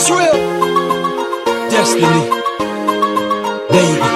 it's real. Destiny, baby.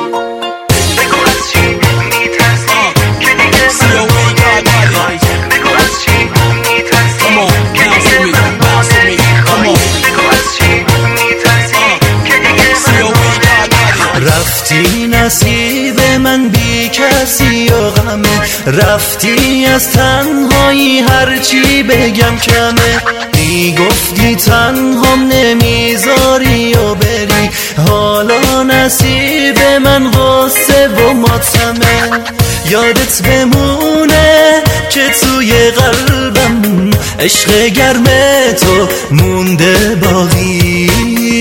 رفتی نصیب من بی کسی و غمه، رفتی از تنهایی هرچی بگم کمه. میگفتی تنهام نمیذاری و بری، حالا نصیب من غصه و ماتمه. یادت بمونه که توی قلبم عشق گرم تو مونده باقی.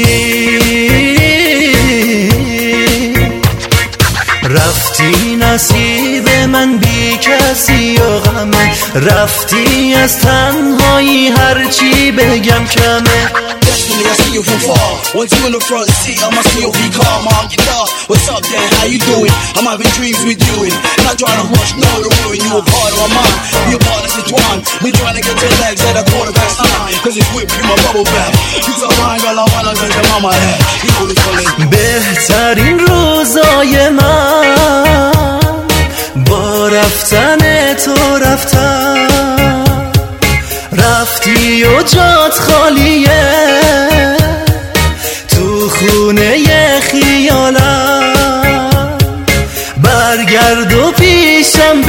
رفتی نصیب من بی کسی و غمه، رفتی از تنهایی هرچی بگم کمه. Destiny, I see you from far. Want you in the front seat of my COV car, my guitar. What's up, Dan? How you doing? I'm having dreams with you and not trying to rush, no, to ruin you. A part of my mind, be a part of Sitwan. We trying to get your legs at a quarter past time, cause it's whipped in my bubble bath. You so mine, girl, I wanna get your mama head. You know this feeling. بهترین روزای من با رفتن تو رفتن، رفتی و جات خالیه تو خونه خیالم. برگرد و پیشم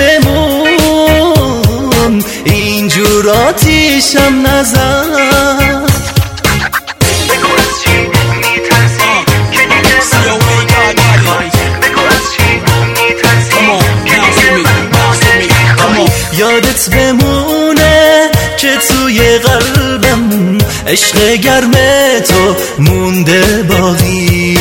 بمون، اینجور آتیشم نزن. یادت بمونه که توی قلبم عشق گرم تو مونده باقی.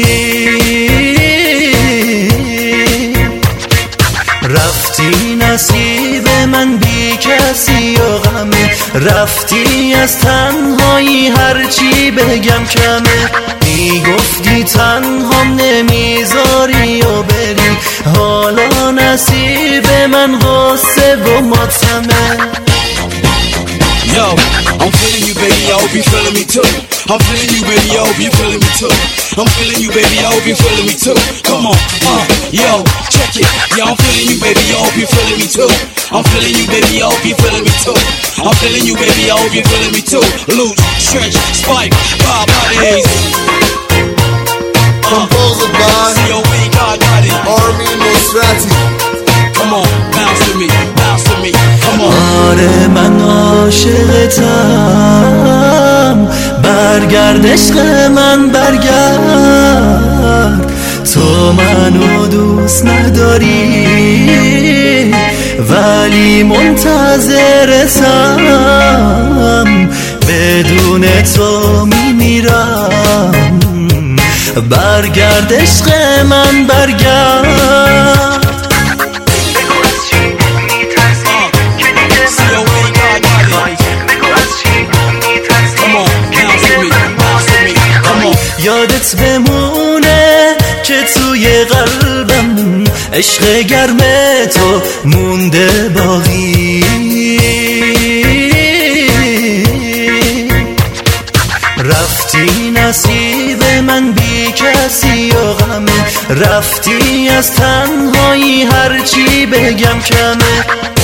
رفتی نصیب من بی کسی و غمه، رفتی از تنهایی هرچی بگم کمه. میگفتی تنهام نمیذاری و بری، حالا نصیب من غصه و ماتمه. Yo, I'm feeling you, baby, I hope you feeling me too. I'm feeling you, baby, I hope you feeling me too. I'm feeling you, baby, I hope you feeling me too. Come on, yo, check it. Yeah, I'm feeling you, baby, I hope you feeling me too. I'm feeling you, baby, I hope you feeling me too. I'm feeling you, baby, I hope you feeling me too. Loose, stretch, spike, Bob Bodies. Composed by COV Godbody. Army Nusrati. Come on, bounce with me, bounce with me. Come on. آره من عاشقتم، برگرد عشق من برگرد. تو منو دوست نداری ولی منتظرتم، بدون تو میمیرم. برگرد عشق من برگرد. یادت بمونه که توی قلبم عشق گرم تو مونده باقی. رفتی نصیب من بی کسی و غمه، رفتی از تنهایی هرچی بگم کمه.